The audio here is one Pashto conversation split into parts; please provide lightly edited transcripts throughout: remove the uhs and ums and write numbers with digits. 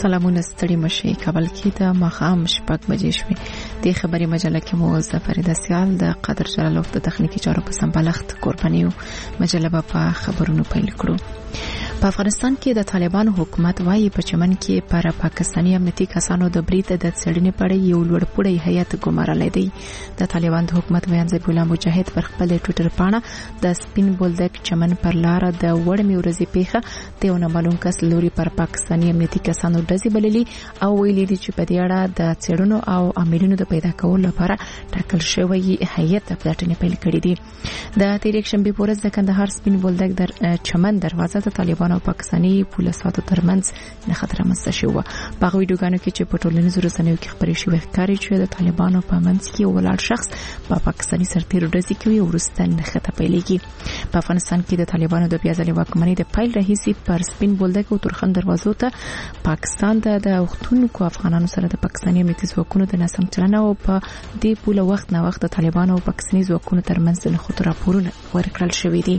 سلامونه ستړي مشي کابل کې د ماښام شپږ بجې شوې د خبري مجله کې مو زفریده سیال د قادر جلالوف د تخنیکی چارو په سمبالښت قربانیو مجله په خبرونو پیل کړو. په افغانستان کې د طالبانو حکومت وايي په چمن کې پر پاکستاني امنیتي کسانو د برید د څېړنې په اړه یو لوړپوړی هیئت ګمارلی دی. د طالبان د حکومت ویان ذبیح الله مجاهد پر خپل ټویټر پاڼه د سپین بولدک چمن پر لار د وړمې ورځې پیښه د یو نامعلوم کس لوري پر پاکستاني امنیتي کسانو ډزې بللي او ویلي دي چې په دې اړه د څېړنو او عاملینو د پیدا کولو لپاره ټاکل شوی هیئت پلټنې پیل کړې دي. د تېر یکشنبه په ورځ د کندهار سپین بولدک در چمن دروازه د طالبانو او پاکستاني پولیسو ترمنځ نه خطر رامنځته شو. په ویډیوګانو کې چې په ټولنیزو رسنیو کې خبرې شوې ښکاري چې د طالبانو په منځ کې ولاړ شخص په پاکستاني سرتیرو ډزې کوي او وروسته نښته پیلېږي. په افغانستان کې د طالبانو د بیا ځلې واکمنۍ د پیل راهیسې پر سپین بولدک او تورخم دروازو ته پاکستان د اوښتونکو افغانانو سره د پاکستاني امنیتي ځواکونو د ناسم چلند او په دې پوله وخت نه وخت د طالبانو او پاکستاني ځواکونو ترمنځ د نښتو راپورونه ورکړل شوي دي.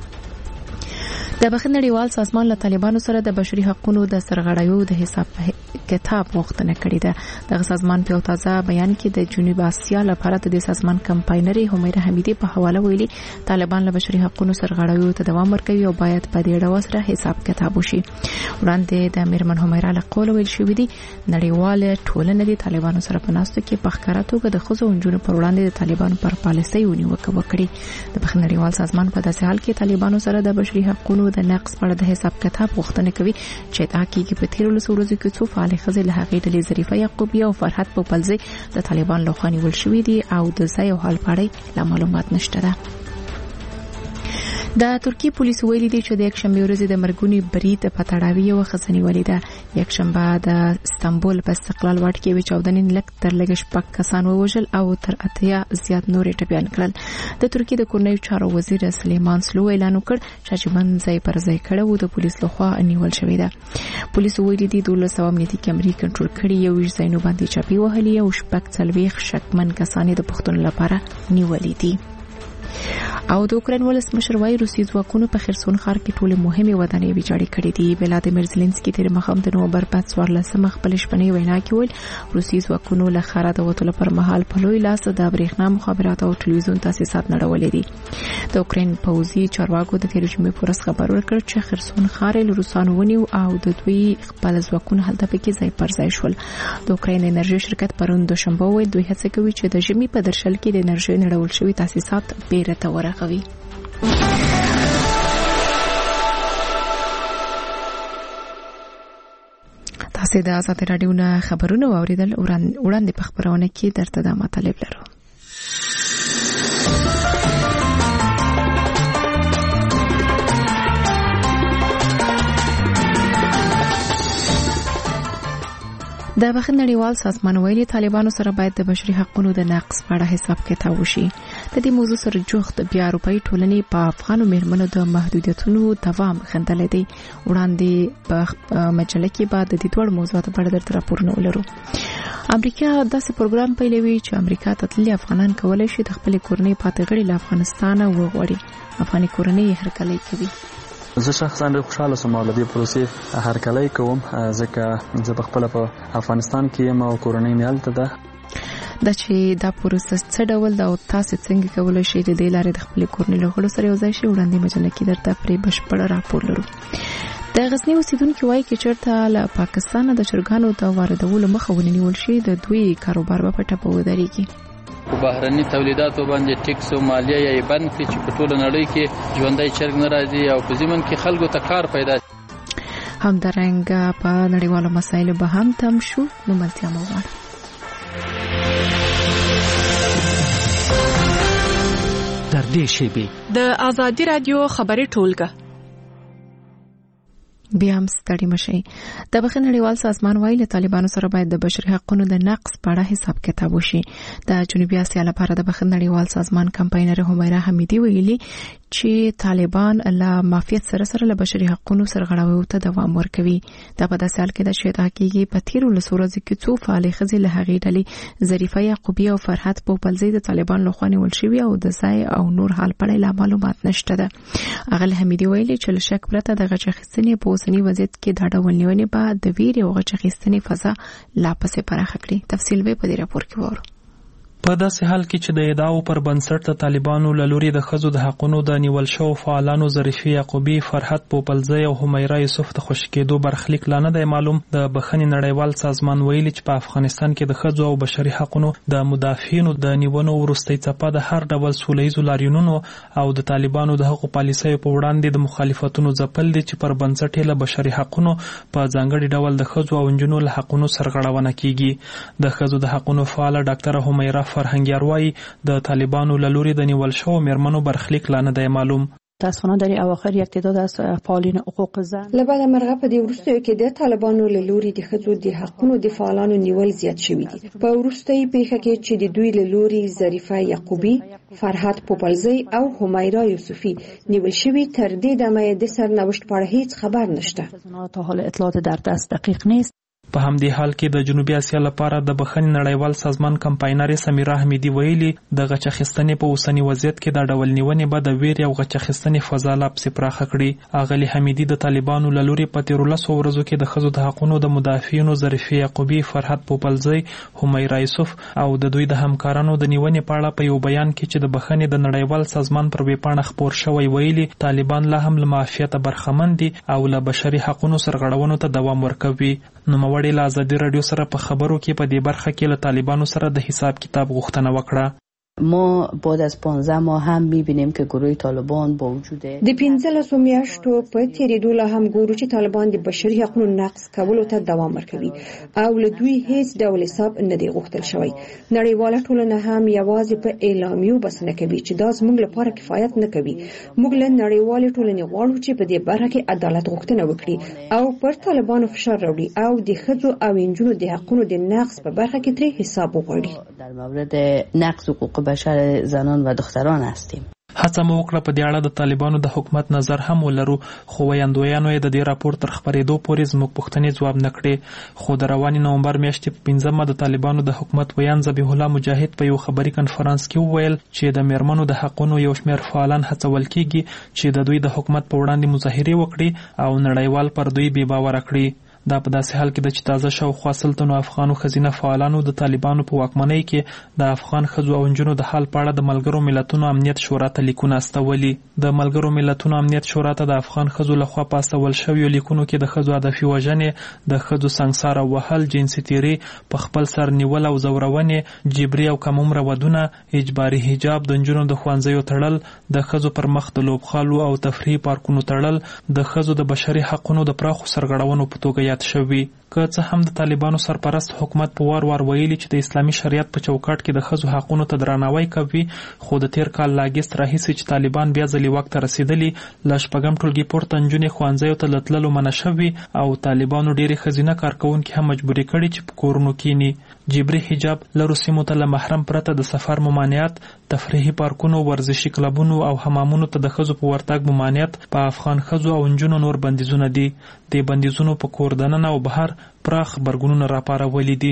د بخښنړیوال سازمان له طالبانو سره د بشري حقوقو د سرغړیو د حساب کتاب غوښتنه کړې ده. د سازمان په تازه بیان کې د جنوب اسیا لپاره د سازمان کمپاینري همیره حمیدي په حواله ویلي طالبان له بشري حقوقو سرغړیو ته دوام ورکوي او باید په دې ډول سره حساب کتاب وشي. وړاندې د میرمن همیره له قول ویل شوې دي نړیواله ټولنه د طالبانو سره په ناستو کې په ښکاره توګه د ښځو او نجونو پر وړاندې د طالبانو پر پالیسۍ ونیوکه وکړي. د بخښنړیوال سازمان په داسې حال کې طالبانو سره د بشري حقوقو د نقض په اړه د حساب کتاب غوښتنه کوي چې دا کېږي په تیرو ورځو کې څو فعال ښځې له هغې ډلې ظریفه یعقوبی او فرحت پوپلزی د طالبان لخوا نیول شوي دي او د ځای او حال په اړه معلومات نشته ده. د ترکیه پولیسو ویلي دي چې د یکشنبه ورځې د مرګونی برید په تړاو یو خزنی ولیده. یکشنبه د استانبول په استقلال واټ کې وی 14 لک تر لږ شپږ کسان ووژل او تر 80 زیات نور ټپيان کړل. د ترکیه د کورنیو چارو وزیر سلیمان سلو اعلان وکړ چې جمن ځای پر ځای کړه او د پولیس لخوا نیول شوی ده. پولیسو ویلي دي 12 امنیتي کیمرې کنټرول کړي یو ځایونو باندې چاپی وهلي او شپږ څلويخ شکمن کسان د پښتون لپاره نیولې دي. او د اوکراین ولسمشر وايي روسي ځواکونو په خرسون ښار کې ټول مهمه ودانۍ ویجاړې کړې دي. ولادیمیر زيلنسکي تیر مخام د نومبر 14 خپل شپنۍ وینا کې ویل روسي ځواکونو له ښاره د وټولو پر مهال په لوی لاس د برېښنا مخابرات او ټلویزیون تاسیسات نړولې دي. د اوکراین پوځي چارواکو د تیر جمعې پر ورځ خبر ورکړ چې خرسون ښار له روسانو ونیو او د دوی خپل ځواکونو هلته پکې ځای پر ځای شول. د اوکراین انرژي شرکت پرون دوشنبه ویل دوی هڅه کوي چې د ژمي په درشل کې د انرژي نړول شوی تاسیسات بیرته ورغوي. تاسو د آزاد رادیو نه خبرونه واوریدل وړاندې په خبرونه کې درته د مطلب لرو. د بخښنړیوال سازمان ویلي طالبانو سره باید د بشري حقوقو د نقض په اړه حساب کتاب وشي. د دې موضوع سره جوخت بیا اروپאי ټولنې په افغانو مېرمنو د محدودیتونو دوام خندل دي. وړاندې په مجله کې بعد د دې ډول موضوعاتو په اړه درته راپورونه ولرو. امریکا داسې پروګرام پیلوي چې امریکا ته تللي افغانان کولای شي د خپل کورنۍ پاتې غړي له افغانستانه وغواړي. افغاني کورنۍ هرکلی کوي. زه شخصا ډېر خوشاله سوم او له دې پروسې هرکلی کوم ځکه زه خپل په افغانستان کې یم او کورنۍ مې هلته ده. دا چې دا پروسه څه ډول ده او تاسو څنګه کولای شئ د دې لارې د خپل کورنۍ له غړو سره یو ځای شئ وړاندې مجله کې درته پرې بشپړ راپور لرو. د غزنی اوسیدونکو وایي چې چېرته له پاکستان د چرګانو د واردولو مخه ونیول شي د دوی کاروبار په ټپه ودرېږي. بهرني تولیداتو باندې ټیکس او مالیه یې بند کړي چې په ټوله نړۍ کې ژوندۍ چرګ نه راځي او په ځمن کې خلکو ته کار پیدا شي. همدارنګه په نړیوالو مسایلو به هم تم شو. نو ملتیا مو غواړم. در دې شیبې د آزادي رادیو خبري ټولګه بیا هم ستړي مشي. د بخښنړیوال سازمان وايي له طالبانو سره باید د بشري حقوقو د نقض په اړه حساب کتاب وشي. د جنوبي اسیا لپاره د بخښنړیوال سازمان کمپاینر همیره حمیدي ویلي چې طالبان له مافیات سره له بشري حقوقو سرغړاوي ته دوام ورکوي. دا په داسې حال کې د شهدا کېږي په تیرو لسورځ کې څو فعال خزي له هغې ډلې ظریفه یعقوبی او فرحت پوپلزی د طالبان لخوا نیول شوی او د ځای او نور حال په اړه معلومات نشته ده. اغل حمیدی ویلي چې له شک پرته د غچ اخیستنې په اوسنی وضعیت کې د ډول نیونې بعد د ویر او غچ اخیستنې فضا لا پسې پراخه کړي. تفصیل به په دې راپور کې وورو. په داسې حال کې چې د ادعاو پر بنسټ د طالبانو له لوري د ښځو د حقونو د نیول شوو فعالانو ظریفه یعقوبی، فرحت پوپلزی او همیرا یوسف د خوشي کېدو برخلیک لا نه دی معلوم. د بخښنې نړیوال سازمان ویلي چې په افغانستان کې د ښځو او بشري حقونو د مدافعینو د نیونو وروستۍ څپه د هر ډول سولهییزو لاریونونو او د طالبانو د حقوقو پالیسیو په وړاندې د مخالفتونو ځپل دي چې پر بنسټ یې له بشري حقونو په ځانګړي ډول د ښځو او نجونو له حقونو سرغړونه کیږي. د ښځو د حقونو فعاله ډاکټره همیرا فرهنګیار وايي د طالبانو له لوري د نیول شوو میرمنو برخلیک لا نه دی معلوم. متاسفانه در اواخر یک تعداد از فعالین حقوق زن لبعد مرغه په دې وروستیو کې د طالبانو له لوري د ښځو د حقونو د فعالانو نیول زیات شوي دي. په وروستۍ پیښه کې چې د دوی له لوري ظریفه یعقوبی، فرحت پوپلزی او همیرا یوسفی نیول شوي تر دې دمه د سرنوشت په اړه هیڅ خبر نشته. تا حال اطلاعات در دست دقیق نیست. په همدې حال کې د جنوبي اسیا لپاره د بخښنې نړیوال سازمان کمپاینر سمیرا حمیدی ویلي د غچ اخیستنې په اوسنی وضعیت کې د ډول نیونې به د ویر او غچ اخیستنې فضا لا پسې پراخه کړي. اغلی حمیدی د طالبانو له لوري په 13 ورځو کې د ښځو د حقونو د مدافعینو ظریفه یعقوبی، فرحت پوپلزی، همیرا یوسف او د دوی د همکارانو د نیونې په اړه په یو بیان کې چې د بخښنې د نړیوال سازمان پر ویبپاڼه خپور شوی ویلي طالبان لا هم له معافیت برخمن دي او له بشري حقونو سرغړونو ته دوام ورکوي. نوموړي له ازادي راډیو سره په خبرو کې په دې برخه کې له طالبانو سره د حساب کتاب غوښتنه وکړه. ما بعد از 15 ماه هم می‌بینیم که گروه طالبان با وجود د 15 میاشتو په تیریدو لا هم ګورو چې طالبان د بشري حقوقو نقض کولو ته دوام ورکوي او له دوی هیڅ ډول حساب نه دی غوښتل شوی. نړیواله ټولنه هم یوازې په اعلامیو بس نه کوي چې دا زموږ لپاره کفایت نه کوي. موږ له نړیوالې ټولنې غواړو چې په دې برخه کې عدالت غوښتنه وکړي او پر طالبانو فشار راوړي او د ښځو او نجونو د حقوقو د نقض په برخه کې ترې حساب وغواړي. در مورد نقض حقوق بشر زنان و دختران هستیم. هڅه مو وکړه په دې اړه د طالبانو د حکومت نظر هم ولرو، خو ویاندویانو یې د دې راپور تر خبرېدو پورې زموږ پوښتنې ځواب نه کړې. خو د روانې نومبر میاشتې په 15مه د طالبانو د حکومت ویان ذبیح الله مجاهد په یو خبري کنفرانس کې وویل چې د میرمنو د حقونو یو شمېر فعالان هڅول کیږي چې د دوی د حکومت په وړاندې مظاهرې وکړي او نړیوال پر دوی بې باوره کړي. دا په داسې حال کې د چې تازه شاوخوا سلطنو افغانو ښځینه فعالانو د طالبانو په واکمنۍ کې د افغان ښځو او نجونو د حال په اړه د ملګرو ملتونو امنیت شورا ته لیکونه استولي. د ملګرو ملتونو امنیت شورا ته د افغان ښځو لخوا په استول شویو لیکونو کې د ښځو هدفي وژنې، د ښځو سنګسار او وهل، جنسي تیري، په خپل سر نیول او زورونې، جبري او کم عمره ودونه، اجباري حجاب، د نجونو د ښوونځیو تړل، د ښځو پر مخ د لوبخالو او تفریحي پارکونو تړل، د ښځو د بشري حقونو د پراخو سرغړونو په توګه یاد شوي. که څه هم د طالبانو سرپرست حکومت په وار ویلي چې د اسلامي شریعت په چوکاټ کې د ښځو حقونو ته درناوی کوي، خو د تیر کال لاګست راهیسې چې طالبان بیا ځلې واک ته رسیدلي، له شپږم ټولګي پورته نجونې ښوونځیو ته له تللو منع شوي او طالبانو ډېرې ښځینه کارکوونکي هم مجبورې کړي چې په کورونو کینی. جبري حجاب، لرو سیمو ته له محرم پرته د سفر ممانعت، تفریحي پارکونو، ورزشي کلبونو او حمامونو ته د ښځو په ورتګ ممانعت په افغان ښځو او نجونو نور بندیزونه دي. د بندیزونو په کور دننه او بهر پراخ غبرګونونه راپارولی دي.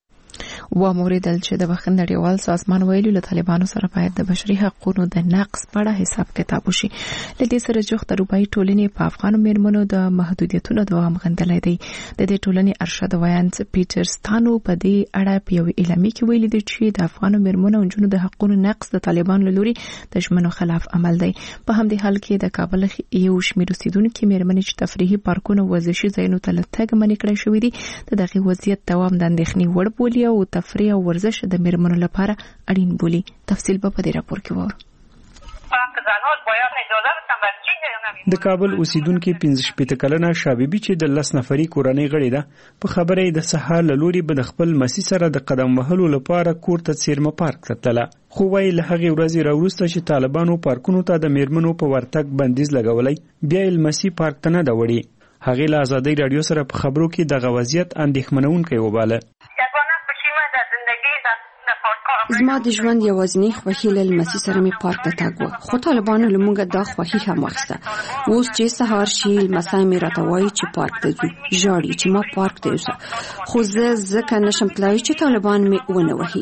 و موریدل چې د بخښنې نړیوال سازمان ویلي له طالبانو سره باید د بشري حقوقو د نقض په اړه حساب کتاب وشي. له دې سره جوخت اروپایي ټولنې په افغانو میرمنو د محدودیتونو دوام غندلی دی. د دې ټولنې ارشد ویانت پیټرستانو په دې اړه په یو اعلامیه کې ویلي دی چې د افغانو میرمنو او نجونو د حقوقو نقض د طالبانو له لوري د ژمنو خلاف عمل دی. په همدې حال کې د کابل یو شمېر اوسیدونکو میرمنې چې تفریحي پارکونو او ورزشي ځایونو ته له تګ منع کړی شوي دي، د دغه وضعیت دوام د اندېښنې وړ بولي او تفریح او ورزش د میرمنو لپاره اړین بولي. تفصیل په دې راپور کې وره. د کابل اوسیدونکو 15 کلنه شابيبي چې د 10 نفري کورنۍ غړي ده، په خبره د سهار لوري به خپل مسی سره د قدم وهلو لپاره کور ته سیرمه پارک ته تله. خو وای له هغه ورځې راوروسته چې طالبانو پارکونو ته د میرمنو په ورتګ بندیز لګولای، بیا یې مسی پارک ته نه دا وړي. هغه له ازادي رادیو سره په خبرو کې د غوازیت اندېښمنونکې وباله. زما د ژوند یوازینی خوښي له لمسي سره مې پارک ته تګ و، خو طالبانو له موږ دا خوښي هم واخیسته. اوس چې سهار شي لمسی مې راته وایي چې پارک ته ځو، ژاړي چې ما پارک ته یوسه، خو زه ځکه نشم تلای چې طالبان مې ونه وهي.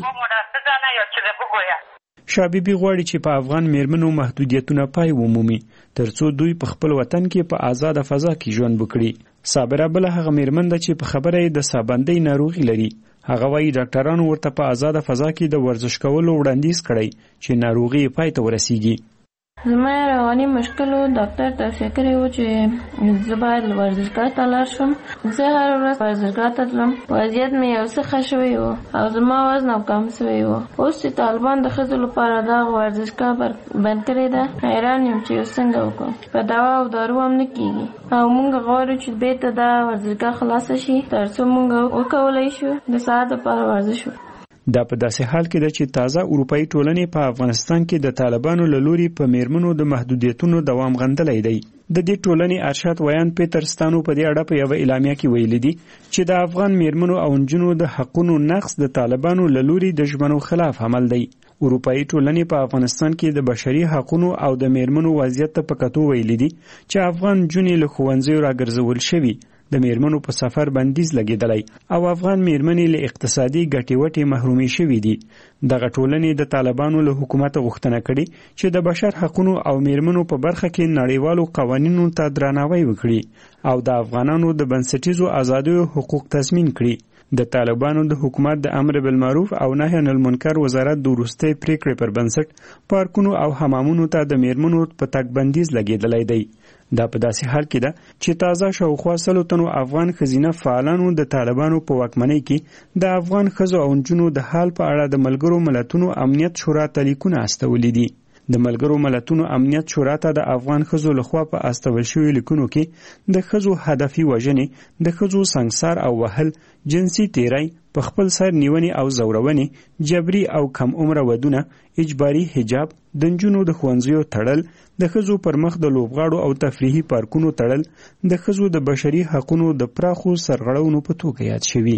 شاه بیبي غواړي چې په افغان میرمنو محدودیتونه پای ومومي ترڅو دوی په خپل وطن کې په آزاده فضا کې ژوند وکړي. صابره بل هغه میرمن ده چې په خبره یې د سابندۍ ناروغي لري. هغه وايي ډاکټرانو ورته په آزاده فضا کې د ورزش کولو وړاندیز کړی چې ناروغي پای ته ورسیږي. زما رواني مشکل و، ډاکټر توصیه کړې و چې زه باید ورزشګاه ته لاړ شم. زه هر ورځ ورزشګاه ته تلم، وضعیت مې یو څه ښه شوی و او زما وزن او کم شوی و. اوس چې طالبان د ښځو لپاره دا ورزشګاه بند کړې ده، حیران یم چې څنګه وکړم. په دوا او دارو هم نه کېږي او موږ غواړو چې بیرته دا ورزشګاه خلاصه شي ترڅو موږ وکولی شو د ساعت لپاره ورزش وکړو. دا په داسې حال کې ده چې تازه اروپایي ټولنې په افغانستان کې د طالبانو له لوري په میرمنو د محدودیتونو دوام غندلی دی. د دې ټولنې ارشاد ویان پیټر ستانو په دې اړه په یوه اعلامیه کې ویلي دي چې د افغان میرمنو او نجونو د حقونو نقض د طالبانو له لوري د ژمنو خلاف عمل دی. اروپایي ټولنې په افغانستان کې د بشري حقونو او د میرمنو وضعیت ته په کتو ویلي دي چې افغان نجونې له ښوونځیو راګرځول شوي، د میرمنو په سفر بندیز لګیدلی او افغان میرمنې له اقتصادي ګټې وټې محرومې شوي دي. دغه ټولنې د طالبانو له حکومت غوښتنه کړې چې د بشر حقونو او میرمنو په برخه کې نړیوالو قوانینو ته درناوی وکړي او د افغانانو د بنسټیزو آزادیو حقوق تضمین کړي. د طالبانو د حکومت د امر بالمعروف او نهی عن المنکر وزارت د وروستۍ پریکړې پر بنسټ پارکونو او حمامونو ته د میرمنو په تګ بندیز لګیدلی دی. دا په داسې حال کې ده چې تازه شاوخوا 100 تنو افغان ښځینه فعالانو د طالبانو په واکمنۍ کې د افغان ښځو او نجونو د حال په اړه د ملګرو ملتونو امنیت شورا ته لیکونه استولي دي. د ملګرو ملتونو امنیت شورا ته د افغان ښځو لخوا په استول شوي لیکونو کې د ښځو هدفي وژنې، د ښځو سنګسار او وهل، جنسي تیری، په خپل سر نیونې او زورونې، جبري او کم عمره ودونه، اجباري حجاب، د نجونو د ښوونځیو تړل، د ښځو پر مخ د لوبغاړو او تفریحي پارکونو تړل، د ښځو د بشري حقونو د پراخو سرغړونو په توګه یاد شوي.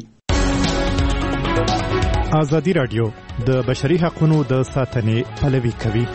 ازادي راډیو د بشري حقونو د ساتنې پلوي کوي.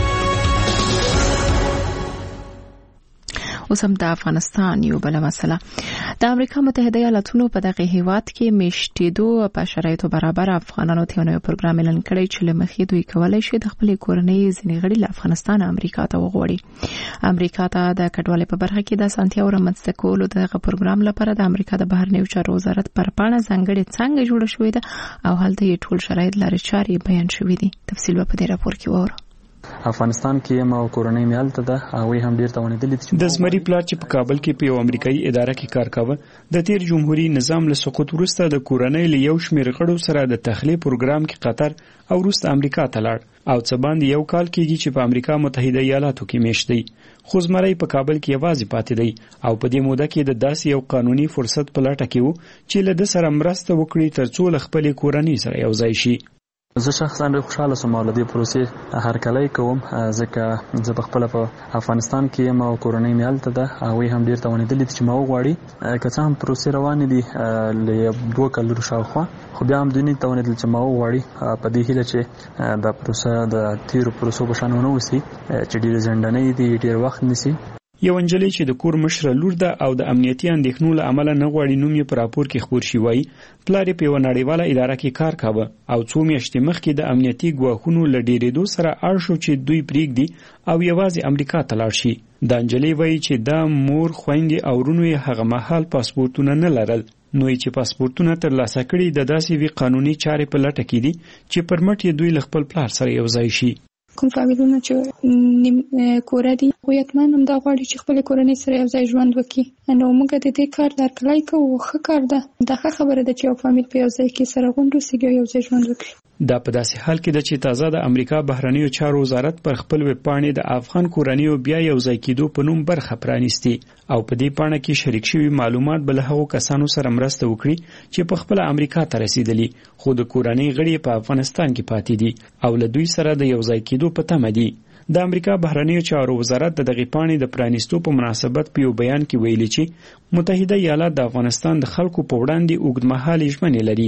اوس هم د افغانستان یو بل مسله. د امریکا متحده ایالاتونو په دغه هیواد کې میشتېدو په شرایطو برابر افغانانو ته یو پروګرام اعلان کړی چې لمخې دوی کولای شي د خپل کورنۍ ځینې غړي له افغانستان امریکا ته وغوړي. امریکا ته د کډوالۍ په برخه کې د اسانتیاو رامنځته کولو دغه پروګرام لپاره د امریکا د بهرنیو چارو وزارت پر پاڼه ځانګړې څانګه جوړه شوې ده او هلته یې ټول شرایط لارې چارې بیان شوي دي. تفصیل په دې راپور کې وره. افغانستان کې یم او کورنۍ مې هلته ده، هغوی هم ډېر توانېدلي دي. د زمري پلار چې په کابل کې په یو امریکایي اداره کې کار کاوه، د تیر جمهوریت نظام له سقوط وروسته د کورنۍ له یو شمېر غړو سره د تخلیه پروګرام کې قطر او وروسته امریکا ته لاړ او څه باندې یو کال کېږي چې په امریکا متحده ایالاتو کې میشت دی. خو زمری په کابل کې یوازې پاتې دی او په دې موده کې د داسې یو قانوني فرصت په لټه کې و چې له ده سره مرسته وکړي ترڅو له خپلې کورنۍ سره یو ځای شي. زه شخصا ډېر خوشحاله سوم او له دې پروسې هرکلی کوم، ځکه زه پخپله په افغانستان کې یم او کورنۍ مې هلته ده، هغوی هم ډېر توانېدلي دي چې ما وغواړي. که څه هم پروسې روانې دي له 2 کلونو شاوخوا، خو بیا هم دوی نه توانېدل چې ما وغواړي، په دې هیله چې دا پروسه د تیرو پروسو په شان ونه اوسي چې ډېرې ځنډنۍ دي، ډېر وخت نیسي. یو نجلۍ چې د کور مشره لور ده او د امنیتي اندېښنو له امله نه غواړي نوم یې په راپور کې خپور شي، وایي پلار یې په یوه نړیواله اداره کې کار کاوه او 2 میاشتې مخکې د امنیتي ګواښونو له ډېرېدو سره اړ شو چې دوی پرېږدي او یوازې امریکا ته لاړ شي. دا نجلۍ وایي چې دا مور، خویندې او ورونو یې هغه مهال پاسپورتونه نه لرل، نو چې پاسپورتونه ترلاسه کړي د داسې وی قانوني چارې په لټه کې دي چې پر مټ یې دوی له خپل پلار سره یو ځای شي. کوم فامیلونه چې نیم کوره دي خو یتمن هم دا غواړي چې خپل کورنۍ سره یو ځای ژوند وکړي، نو موږ د دې کار درکلای کوو. ښه کار ده، دا ښه خبره ده چې یو فامیل په یو ځای کې سره غونډ وسیږي او یو ځای ژوند وکړي. دا په داسې حال کې ده چې تازه د امریکا بهرنیو چارو وزارت پر خپل ویب پاڼې د افغان کورنیو بیا یو ځای کېدو په نوم برخه پرانیستي او په دې پاڼه کې شریک شوي معلومات به له هغو کسانو سره مرسته وکړي چې په خپله امریکا ته رسیدلي خو د کورنۍ غړي په افغانستان کې پاتې دي او له دوی سره د یو ځای کېدو په تمه دي. د امریکا بهرنیو چارو وزارت د دغې پاڼې د پرانیستو په مناسبت په یو بیان کې ویلي چې متحده ایالات د افغانستان د خلکو په وړاندې اوږدمهالې ژمنې لري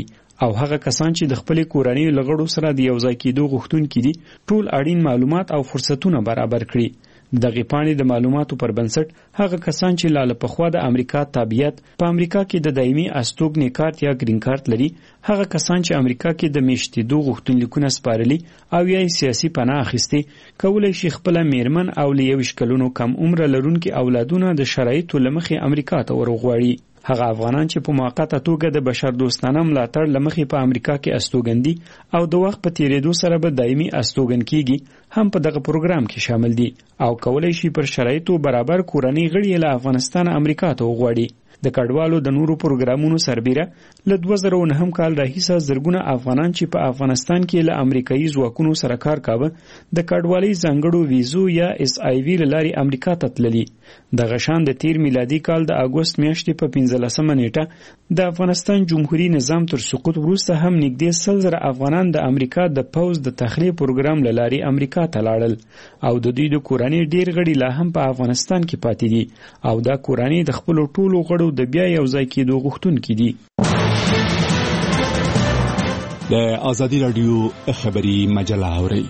او هغه کسان چې د خپل کورنۍ لغړو سره د یوځای کېدو غوښتونکي دي ټول اړین معلومات او فرصتونه برابر کړي. دغه پاڼې د معلوماتو پر بنسټ هغه کسان چې لاله پخوا د امریکا تابعیت په امریکا کې د دایمي استوګنې کارت یا گرین کارت لري، هغه کسان چې امریکا کې د میشتېدو غوښتنلیکونه سپارلي او یا سیاسي پناه اخیستي کولای شي خپل میرمن او له 21 کلونو کم عمر لرونکي اولادونه د شرایطو لمخې امریکا ته ورغواړي. هغه افغانان چې په موقته توګه د بشر دوستانه ملاتړ لمخې په امریکا کې استوګندي او د وخت په تیریدو سره به دایمي استوګن کیږي هم په دغه پروګرام کې شامل دي او کولای شي پر شرایطو برابر کورنۍ غړي له افغانستان امریکا ته وغواړي. د کډوالو د نورو پروګرامونو سربیره له 2009 کال راهیسه زرګونه افغانان چې په افغانستان کې له امریکایي ځواکونو سره کار کاوه د کډوالۍ ځانګړو ویزو یا SIV لاري امریکا ته تللي. د غشان د تیر میلادي کال د اگست میاشتې په 15 نیټه د افغانستان جمهوریت نظام تر سقوط وروسته هم نږدې 100,000 افغانان د امریکا د پوز د تخلیه پروګرام لاري امریکا ته لاړل او د دوی د کورنۍ ډیر غړي لا هم په افغانستان کې پاتې دي او دا کورنۍ د خپل ټولو غړو د بیا یو ځای کېدو غوښتونکي دي. د آزادی رادیو خبری مجله اوري.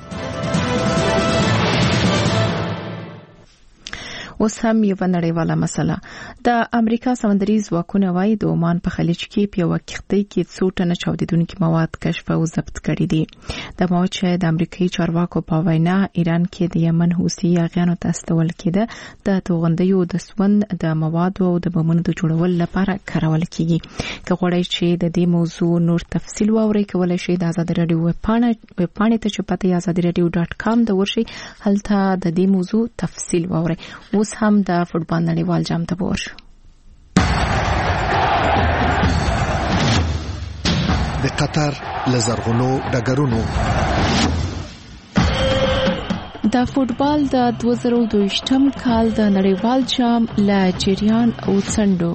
اوس هم یو نړیواله مسله. د امریکا سمندري ځواکونه وايي د عمان په خلیج کې په یو کښتۍ کې 100 ټنه چاودیدونکي مواد کشف او ضبط کړي دي. د مواد چې د امریکایي چارواکو په وینا ایران کې د یمن حوثي یاغیانو ته استول کېده د توغندیو د سوند د موادو او د بمونو د جوړولو لپاره کارول کیږي. که غواړئ چې د دې موضوع نور تفصیل واورئ کولای شئ د آزادي رادیو ویب پاڼې ته چې پته azadiradio.com د ورشي هلته د دې موضوع تفصیل واورئ. اوس هم د فوټبال نړیوال جام ته ورشو. د قطر لزرغونو ډګرونو د فوټبال د 2022 کال د نړیوال جام لا جریان او څنډو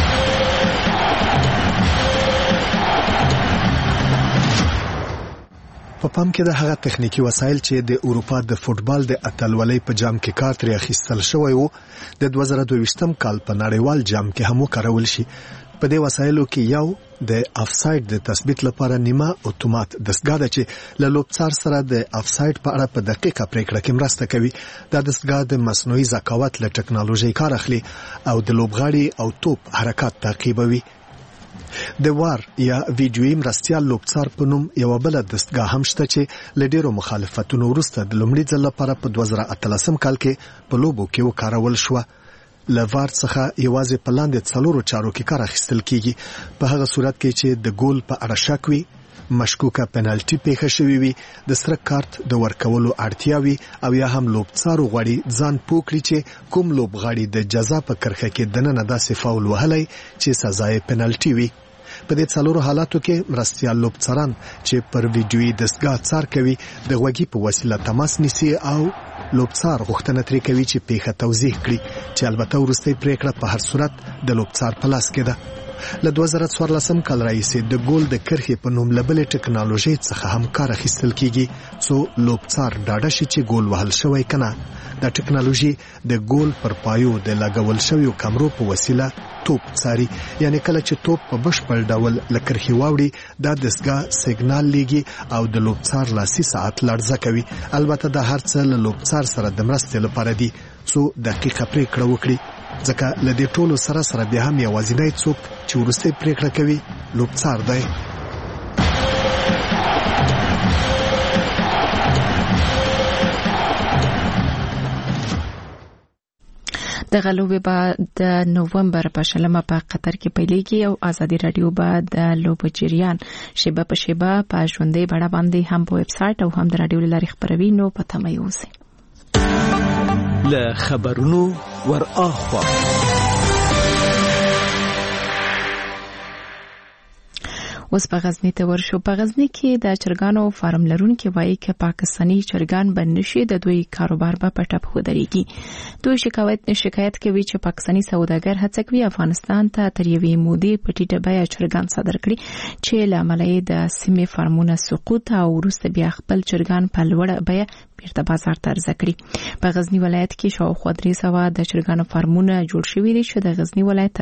په پام کې د هغه تخنیکی وسایل چې د اروپا د فوټبال د اتلولۍ په جام کې کار ترې اخیستل شوی وو د 2022 کال په نړیوال جام کې هم وکارول شي. په دې وسایلو کې یو د افساید د تثبیت لپاره نیمه اتومات دستګاه ده چې له لوبڅار سره د افساید په اړه په دقیقه پریکړه کې مرسته کوي. دا دستګاه د مصنوعي ذکاوت له ټکنالوژي کار اخلي او د لوبغاړي او توپ حرکات تعقیبوي. د وار یا ویډیویي مرستیال لوبڅار په نوم یو بل دستګاه هم شته چې له ډیرو مخالفتونو وروسته د لومړي ځل لپاره په 2013 کال کې په لوبو کې وکارول شو. له وار څخه یوازې په لاندې څلورو چارو کې کار اخیستل کیږي. په هغه صورت کې چې د ګول په اړه شک وي، مشکوکه پنالټي پیښه شوې وي، د سره کارت د ورکولو اړتیا وي او یا هم لوبڅارو غواړي ځان پوکړي چې کوم لوبغاړي د جزا په کرښه کې دننه داسې فاول وهلی چې سزا یې پنالټي وي. په دې څلورو حالاتو کې مرستیال لوبڅاران چې پر ویډیویي دستګاه څار کوي د غوږی په وسیله تماس نیسي او لوبڅار غوښتنه ترې کوي چې پیښه توضیح کړي چې البته وروستۍ پریکړه په هر صورت د لوبڅار په لاس کې ده. له 2014 کال راهیسې د ګول د کرښې په نوم لبلې ټکنالوژي څخه هم کار اخیستل کیږي څو لوبڅار ډاډه شي چې ګول وهل شوی کنه. دا ټکنالوژي د ګول پر پایو د لګول شویو کمرو په وسیله توپ څاري، یعنی کله چې توپ په بشپړ ډول لکرخي واوړي دا دستګاه سیګنال لیږي او د لوبڅار لاسي ساعت لړزه کوي. البته د هر څه له لوبڅار سره د مرستې لپاره دي څو دقیقه پریکړه وکړي ځکه له دې ټولو سره بیا هم یوازینی څوک چې وروستۍ پریکړه کوي لوبڅار دی. د غلوبې به د نوومبر په 20 په قطر کې پیلېږي او آزادي رادیو به د لوب جریان شیبه په شیبه په ژوندۍ بڼه باندې هم په ویب سټ او هم د رادیو لارې خبروي. نو په تمه اوسئ. له خبرونو ور اخوا اوس په غزنی ته ورشو. په غزنی کې د چرګانو فارم لرونکي وایي چې پاکستاني چرګان بند نشي د دوی کاروبار به په ټپ ودرېږي. دوی شکایت کوي چې پاکستاني سوداګر هڅه کوي افغانستان ته تر یوې مودې په ټیټه بیه چرګان صادر کړي چې له امله د سیمې فارمونه سقوط او وروسته بیا خپل چرګان په لوړه بیه بیرته بازار ته عرضه کړي. په غزنی ولایت کې شاوخوا 300 د چرګانو فارمونه جوړ شوي دي چې د غزنی ولایت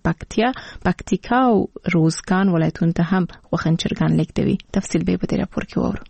ترڅنګ پکتیکا او روزګان ولایتونو ته هم غوښن چرګان لیږدوي. تفصیل به په دې راپور کې وورو.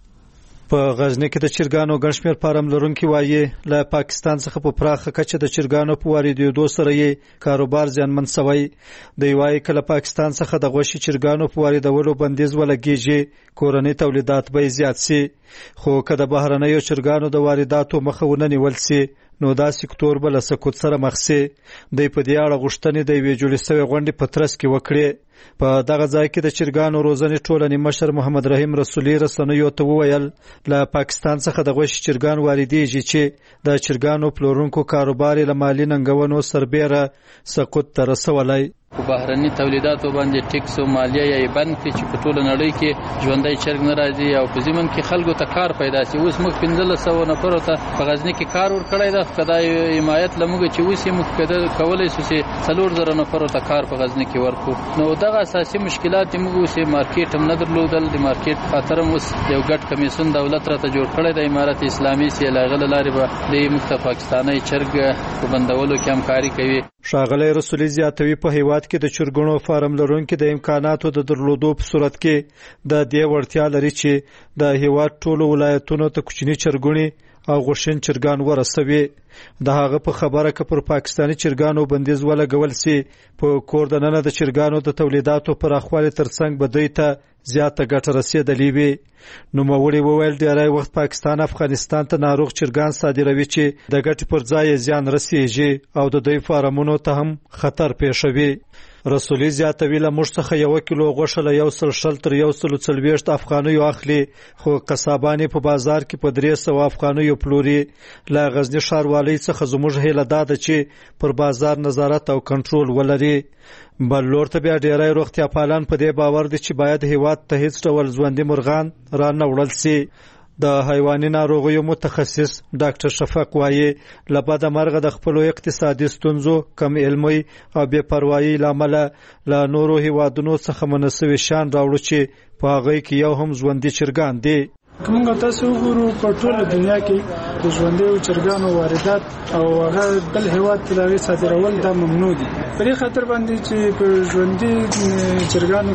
په غزنی کې د چرګانو ګڼ شمېر فارم لرونکي وایي له پاکستان څخه په پراخه کچه د چرګانو په واردېدو سره یې کاروبار زیانمن شوی. دوی وایي که له پاکستان څخه د غوښې چرګانو په واردولو بندیز ولګېږي کورني تولیدات به زیات شي، خو که د بهرنیو چرګانو د وارداتو مخه ونه نیول شي نو دا سکتور به له سقوط سره مخ شي. دوی په دې اړه غوښتنې د یوې جوړې شوې غونډې په ترڅ کې وکړې. په دغه ځای کې د چرګانو روزنې ټولنې مشر محمد رحیم رسولي رسنیو ته وویل له پاکستان څخه د غوښې چرګان واردېږي چې د چرګانو پلورونکو کاروبار له مالي ننګونو سربېره سقوط ته رسولی. په بهرني تولیداتو باندې ټیکس او مالیه یې بند کړي چې په ټوله نړۍ کې ژوندۍ چرګ نه راځي او په ځمن کې خلکو ته کار پیدا شي. اوس موږ 1500 نفر ته په غزنی کې کار ورکړی ده. خدای حمایت لموږ چې اوس موږ کولای شو چې 4000 نفر ته کار په غزنی کې ورکو. نو دغه اساسي مشکلات موږ اوس مارکیټ هم نه درلودل. د مارکیټ خاطر اوس یو ګډ کمیسیون دولت راته جوړ کړی د امارت اسلامي سي لاغله لارې به د مختلف پاکستاني چرګ په بندولو کې همکاري کوي. ښاغلی رسولي زیاتوي په هیواد کې د چرګونو فارم لرونکي د امکاناتو د درلودو په صورت کې د دې وړتیا لري چې د هیواد ټولو ولایتونو ته کوچني چرګونی او غوښین چرګان ورسوي. د هغه په خبره که پر پاکستاني چرګانو بندیز ولګول سي په کور دننه د چرګانو د تولیداتو پراخوالي ترڅنګ به دوی ته زیاته ګټه رسېدلې وي. نوموړي وویل ډېری وخت پاکستان افغانستان ته ناروغ چرګان صادروي چې د ګټې پر ځای زیان رسېږي او د دوی فارمونو ته هم خطر پیښوي. رسولي زیاتوي له موږ څخه 1 کیلو غوښه له 100 تر 140 افغانیو اخلي، خو قصابان په بازار کې په 300 افغانیو پلوري. له غزنی ښاروالۍ څخه زموږ هیله دا ده چې پر بازار نظارت او کنټرول ولري. بل لور ته بیا ډېری روغتیا پالان په دې باور دي چې باید هیواد ته هیڅ ډول ژوندي مرغان را نه وړل سي. د حیواني ناروغیو متخصص ډاکټر شفق وایي له بده مرغه د خپلو اقتصادي ستونزو، کم علمۍ او بې پروایي له امله له نورو هیوادونو څخه منسوي شیان راوړو چې په هغوی کې یو هم ژوندي چرګان دي. موږ تاسو وګورو په ټوله دنیا کې د ژوندیو چرګانو واردات او هغه بل هیواد ته لاري صادرول دا ممنوع دي. په دې خاطر باندې چې په ژوندي چرګانو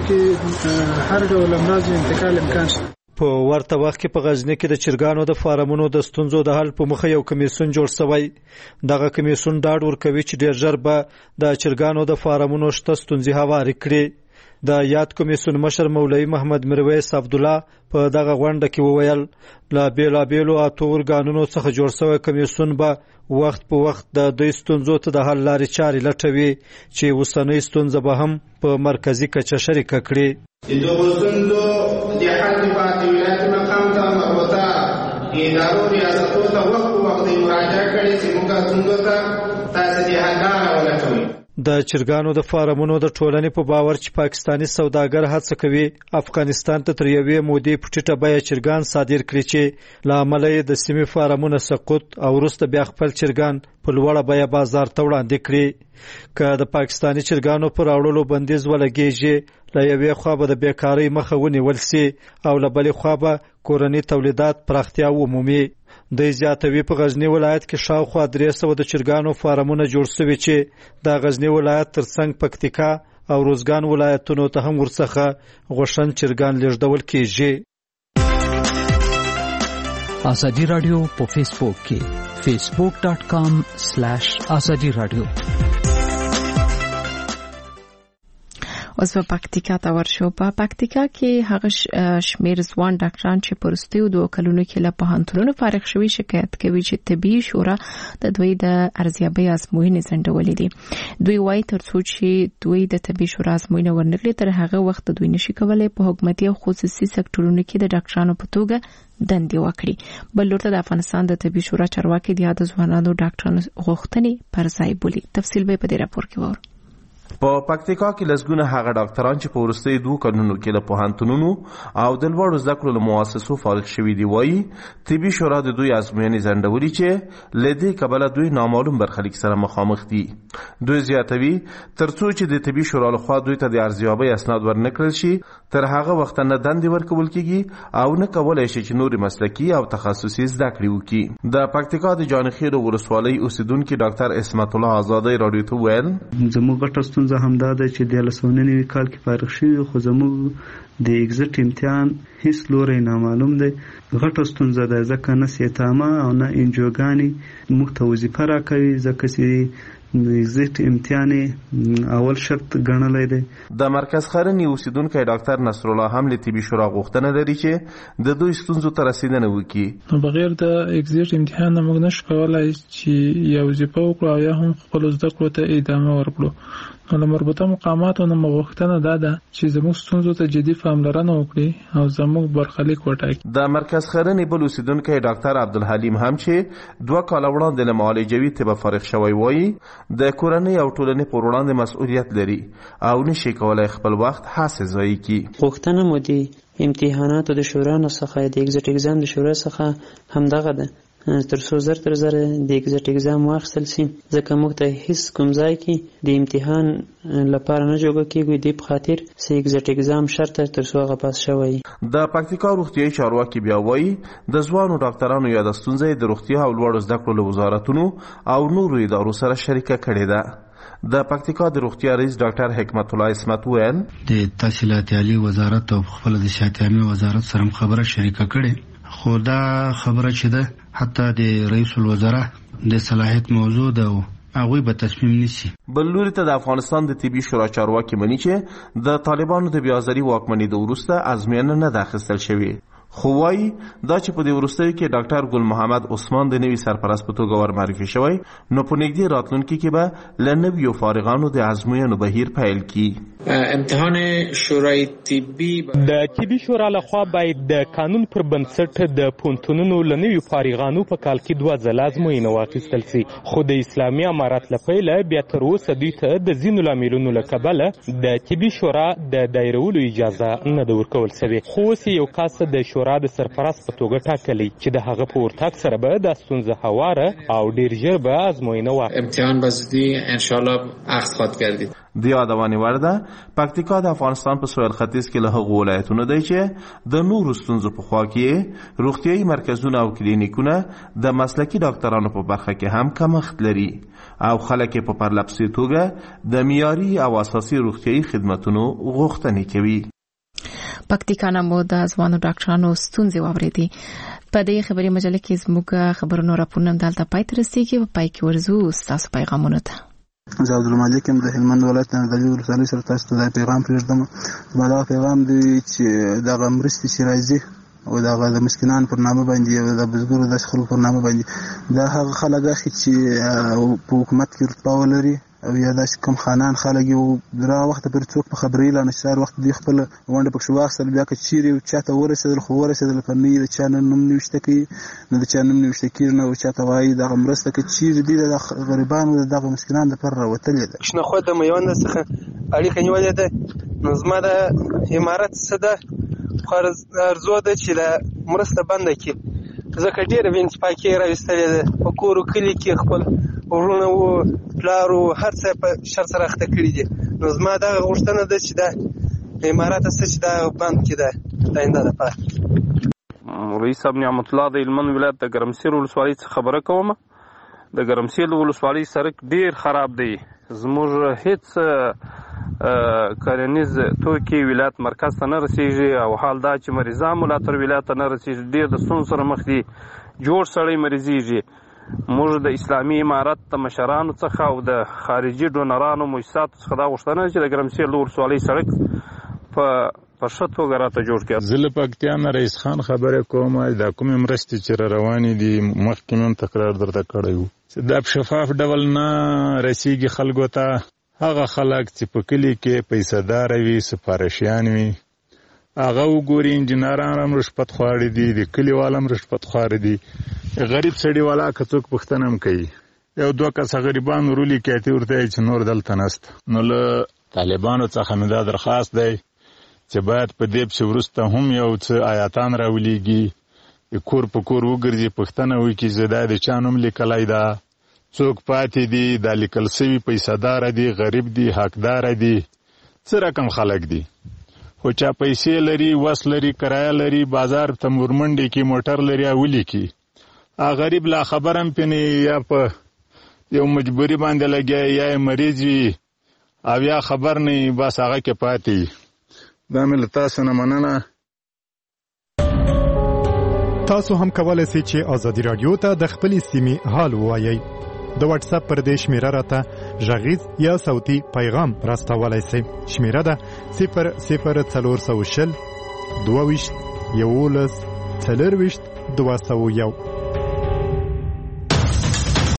کې هر ډول امراض انتقال امکان شته. په ورته وخت کې په غزنی کې د چرګانو د فارمونو د ستونزو د حل په مخه یو کمیسیون جوړ شوی. دغه کمیسیون ډاډ ورکوي چې ډېر ژر به د چرګانو د فارمونو شته ستونزې هوارې کړي. د یاد کمیسیون مشر مولوي محمد میرویس عبدالله په دغه غونډه کې وویل له بیلابیلو اتو ارګانونو څخه جوړ شوی کمیسیون به وخت په وخت د دوی ستونزو ته د حل لارې چارې لټوي چې اوسنۍ ستونزه به هم په مرکزي کچه شریکه کړي. د دغو ستونزو د حل لپاره د ولایت مقام ته مربوطه ادارو ریاستو ته وخت په وخت مراجعه کړې چې موږ ستونزو ته تاسو د حل لاره ولټوي. د چرګانو د فارمونو د ټولنې په باور چې پاکستانی سوداګر هڅه کوي افغانستان ته تر یوې مودې په ټیټه بیه چرګان صادر کړي چې له امله یې د سیمې فارمونه سقوط او وروسته بیا خپل چرګان په لوړه بیه بازار ته وړاندې کړي. که د پاکستانی چرګانو پر راوړلو بندیز ولګېږي له یوې خوا به د بیکارۍ مخه ونیول سي او له بلې خوا به کورني تولیدات پراختیا ومومي. د زیاتوي په غزنی ولایت کې شاوخوا 300 د چرګانو فارمونه جوړ شوي چې د غزنی ولایت ترڅنګ پکتیکا او روزګان ولایتونو ته هم ورڅخه غوښن چرګان لیږدول کیږي. ازادي رادیو په فیسبوک کې facebook.com/azadi radio. اوس په پکتیکا ته ورشو. په پکتیکا کې هغه شمیر ځوان ډاکټران چې په وروستیو 2 کلونو کې له پوهنتونونو فارغ شوي شکایت کوي چې طبي شورا د دوی د ارزیابۍ ازموینې ځنډولې دي. دوی وایي ترڅو چې دوی د طبي شورا ازموینه ورنکړي تر هغه وخت دوی نشي کولای په حکومتي او خصوصي سکتورونو کې د ډاکټرانو په توګه دندې وکړي. بل لورته د افغانستان د طبي شورا چارواکي د یاد ځوانانو ډاکټرانو غوښتنې پر ځای بولي. تفصیل به په دې راپور کې وورو. په پکتیکا کې لسګونه هغه ډاکټران چې په وروستیو 2 کلونو کې له پوهنتونونو او د لوړو زده کړو له مؤسسو فارغ شوي دي وایي طبي شورا د دوی ازموینې ځنډولي چې له دې کبله دوی نامعلوم برخلیک سره مخامخ دي. دوی زیاتوي ترڅو چې د طبي شورا لخوا دوی ته د ارزیابۍ اسناد ورنکړل شي تر هغه وخت نه دندې ورکول کیږي او نه کولای شي چې نورې مسلکي او تخصصي زده کړې وکړي. د پکتیکا د جانخیل ولسوالۍ اوسیدونکي ډاکټر اسمت الله آزادی رادیو ته ویل زموږ غټه ستونزه همدا ده چې د 1999 کال کې فارغ شوي خو زموږ د ایگزټ امتحان هیڅ لوری نامعلوم دی. غټه ستونزه ده ځکه نه سیتامه او نه انجوګانې موږ ته وظیفه راکوي ځکه چې ایگزټ امتحان اول شرط ګڼلی دی. د مرکز خرنې اوسیدونکی ډاکټر نصر الله هم له طبي شورا غوښتنه لري چې د دوی ستونزو ته رسیدنه وکړي. نو بغیر د ایگزټ امتحان نه موږ نشو کولای چې یو وظیفه وکړو او یا هم خپل زده کړو ته ادامه ورکړو. نو له مربوطه مقاماتو نه غوښتنه ده چې زموږ ستونزو ته جدي پاملرنه وکړي او زموږ برخلیک وټاکي. د مرکز خرنې بل اوسیدونکی ډاکټر عبدالحلیم هم چې 2 کاله وړاندې له معالجوي طب فارغ شوی وایي د کورنۍ او ټولنې پر وړاندې مسؤلیت لري او نشي کولای خپل وخت هڅه ضایع کړي. غوښتنه مو د امتحاناتو د شورا نه څخه د ایگزټ اگزام د شورا څخه همدغه ده ترڅو زر تر زر د ایگزټ اگزام واخیستل شي ځکه موږ ته هیڅ کوم ځای کې د امتحان لپاره نه جوړ کیږي د په خاطر چې ایگزټ اگزام شرط ترڅو هغه پاس شوی. د پکتیکا روغتیايي چارواکي بیا وایي د ځوانو ډاکټرانو یا د ستونزې د روغتیا او لوړو زده کړو له وزارتونو او نورو ادارو سره شریکه کړې ده. د پکتیکا د روغتیا رئیس ډاکټر حکمت الله اسمت ویل د تحصیلات عالی وزارت او خپل د صحت عامه وزارت سره خبره شریکه کړې خو دا خبره چې ده حتی د رئیس الوزرا د صلاحیت موضوع ده او هغوی به تصمیم نیسي. بل لوري ته د افغانستان د طبي شورا چارواکي مني چې د طالبانو د بیازري واکمنۍ وروسته ازموینه نه ده اخیستل شوې خو وایي دا چې په دې وروستیو کې ډاکټر ګل محمد عثمان د نوي سرپرست په توګه ورمعرفي شوی نو په نږدې راتلونکي کې به له نویو فارغانو د ازموینو بهیر پیل کړي. امتحان شورای طبي د طبي شورا لخوا باید د قانون پر بنسټ د پونتونونو له نویو فارغانو په کال کې 2 ځله ازموینه واخیستل شي خو د اسلامي امارات له پیله بیا تر اوسه دوی ته د ځینو لاملونو له کبله د طبي شورا د دایرولو اجازه نه ده ورکول شوې. خو اوس یو کس د شورا د سرپرست په توګه ټاکلی چې د هغه په ورتګ سره به د ستونزه هواره او ډیر ژر به ازموینه واخلي. امتحان به زودی انشاءالله اخذ خواهد گردید. د یادونې وړ ده پکتیکا د افغانستان په سویل ختیځ کې له هغو ولایتونو دی چې د نورو ستونزو په خوا کې روغتیايي مرکزونه او کلینیکونه د مسلکي ډاکټرانو په برخه کې هم کمښت لري او خلک په پرلپسې توګه د معیاري او اساسي روغتیايي خدماتو غوښتنې کوي. پکتیکا نه مو د ځوانو ډاکټرانو ستونزې واورېدې. په دې خبري مجله کې زموږ خبرونو راپورونه دلته پای ته رسیږي. په پای کې ورزو ستاسو پیغامونه ته. زه عبدالمالک یم د هلمند ولایت نه د ولسوالۍ سره تاسو ته پیغام پرېږدم. زما دا پیغام دی چې دغه مرستې چې راځي او دغه د مسکینانو پر نامه باندې او د بزګرو د خلکو پر نامه باندې دا هغه خلک چې په حکومت کې رتبه ولري او یا داسې کوم خانان خلک یو درا وخت پر څوک په خبرې لا نشار وخت دی خپل ونده پکښ واخصل بیا که چیرې چاته ورسېدل خو ورسېدل په نه د چا نوم نوشته کوي نه د چا نوم نوشته کېږي نه او چاته وایي دغه مرسته که چیرې دي د غریبانو دغه مسکینانو دپاره راوتلې ده. شنه خو د میوند څخه اړیکه نیولې ده نو زما د امارت څه ده خو ارزو ده چې له مرسته بنده کړي ځکه ډېره بېانصافي راویستلې ده په کور و کلي کې خپل ورونه و پلار و هر څه په شر سره اخته کړي دي نو زما دغه غوښتنه ده چې د امارات څه چې دا بند کړي ده د آینده دپاره. رئیس صاحب نعمت الله د هلمند ولایت د ګرمسیر ولسوالۍ څخه خبره کوم. د ګرمسیر ولسوالۍ سړک ډېر خراب دی. زموږ هیڅ کرنیز توکي ولایت مرکز ته نه رسیږي او حال دا چې مریضان مو لا تر ولایت ته نه رسیږي. ډېر د ستونزو سره مخ دي. جوړ سړی مریضیږي. موږ د اسلامي امارت د مشرانو څخه او د خارجي ډونرانو مؤسساتو څخه دا غوښتنه چې د ګرمسیر ولسوالۍ سړک په ښه توګه راته جوړ کړي. زه له پکتیا نه رئیس خان خبرې کوم. دا کومې مرستې چې را روانې دي مخکې مې هم تکرار درته کړی و چې دا په شفاف ډول نه رسیږي خلکو ته. هغه خلک چې په کلي کې پیسه‌داره وي سفارشیان وي هغه وګوري انجینران هم رشوت خواړي دي د کلیوال هم رشوت خواړي دي. غریب سړي والا که څوک پوښتنه هم کوي یو دوه کسه غریبان ورولی کېتی ورته چې نور دلته نسته. نو له طالبانو څخه مې دا درخواست دی چې باید په دې پسې وروسته هم یو څه آیاتان راولیږي، کور په کور وګرځي، پوښتنه وکړي چې دا د چا نوم لیکلی ده، څوک پاتې دي، دا لیکل سوي پیسهداره دي، غریب دي، حقداره دي، څه رقم خلک دي. خو چا پیسې لري، وس لري، کرایه لري، بازار ته مورمنډې کې موټر لري ولیکي. غریب لا خبر هم پنې یا په یو مجبوري باندې لګیا یا مریض وي او یا خبر نه بس هغه کې پاتې. دا مې له تاسو نه مننه. تاسو هم کولای شئ چې آزادي رادیو ته د خپلې سیمې حال ووایئ. د واتس اپ پر دې شمیره راته غږیز یا صوتي پیغام راستولای شئ. شمیره ده 00420 22 11 24 201.